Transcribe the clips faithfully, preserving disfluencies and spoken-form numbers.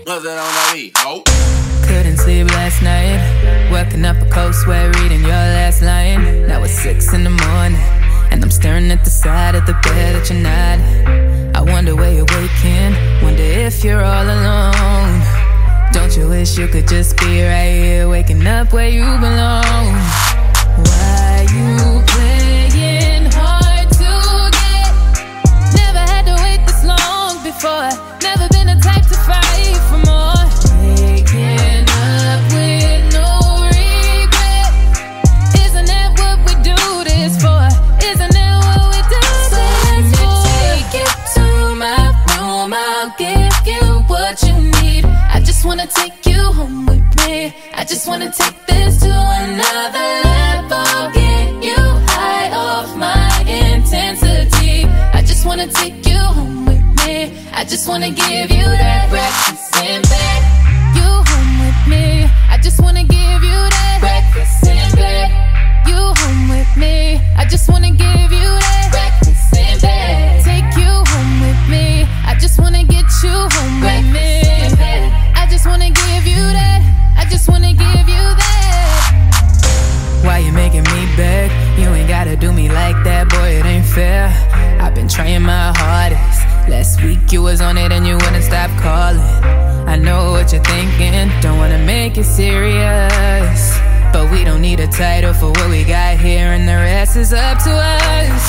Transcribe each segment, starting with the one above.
No sé dónde vi. Oh. Couldn't sleep last night. Waking up a cold sweat, reading your last line. Now it's six in the morning, and I'm staring at the side of the bed that you're not. I wonder where you're waking. Wonder if you're all alone. Don't you wish you could just be right here, waking up where you belong? Why you playing hard to get? Never had to wait this long before. Never been the type to fight for more. Waking up with no regret. Isn't that what we do this for? Isn't that what we do this for? Let me take you to my room, I'll give you what you need. I just wanna take you home with me. I just wanna take this to another level. Get you high off my intensity. I just wanna take you home with me. I just wanna give you that breakfast in bed. You home with me. I just wanna give you that breakfast in bed. You home with me. I just wanna give you that breakfast in bed. Take you home with me. I just wanna get you home with me. I just wanna give you that. I just wanna give you that. Why you making me beg? You ain't gotta do me like that, boy, it ain't fair. I've been trying my hardest. Last week you was on it and you wouldn't stop calling. I know what you're thinking, don't wanna make it serious, but we don't need a title for what we got here, and the rest is up to us.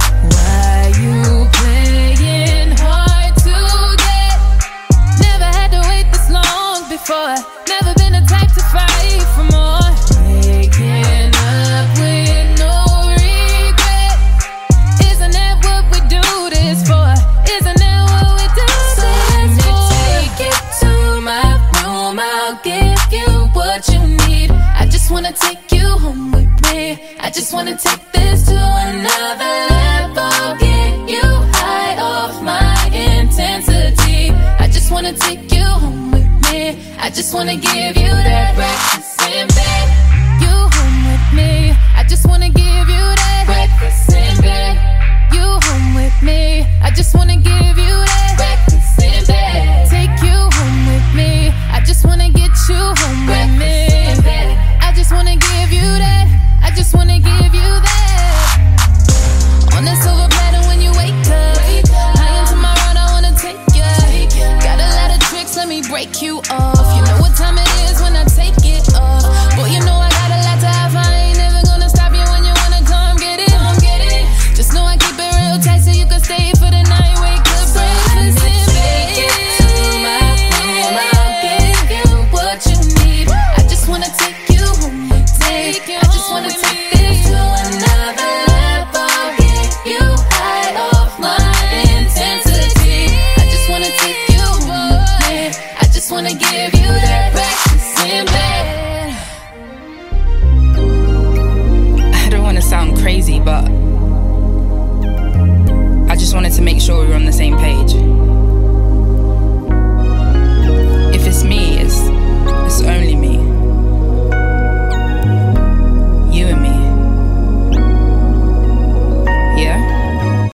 Why you playing hard to get? Never had to wait this long before. Never been the type to fight for more. Waking up with no regret. Isn't that what we do this for? Isn't that what we do this for? Let me take you to my room, I'll give you what you need. I just wanna take you home with me. I just wanna take this to another level. Get you high off my intensity. I just wanna take you home with me. I just wanna give you that breakfast in bed. You home with me. I just wanna give you that breakfast in bed. You home with me. I just wanna give you that breakfast in bed. Take you home with me. I just wanna get you home with me. I just wanna give you that. I just wanna give you that. On that silver platter when you wake up. High into my ride, I wanna take ya. Got a lot of tricks, let me break you off. You know what time it is when I take it off. Boy, you know I got a lot to have. I ain't never gonna stop you when you wanna come get it. Come get it. Just know I keep it real tight so you can stay for the night. Wake up, breakfast in bed. To my room, I'll give you what you need. I just wanna take you home with me. I just wanna take this to another level. Get you high off my intensity. I just wanna take you home with me. I just wanna give you that breakfast in bed. I don't wanna sound crazy, but I just wanted to make sure we were on the same page. If it's me, it's, it's only me.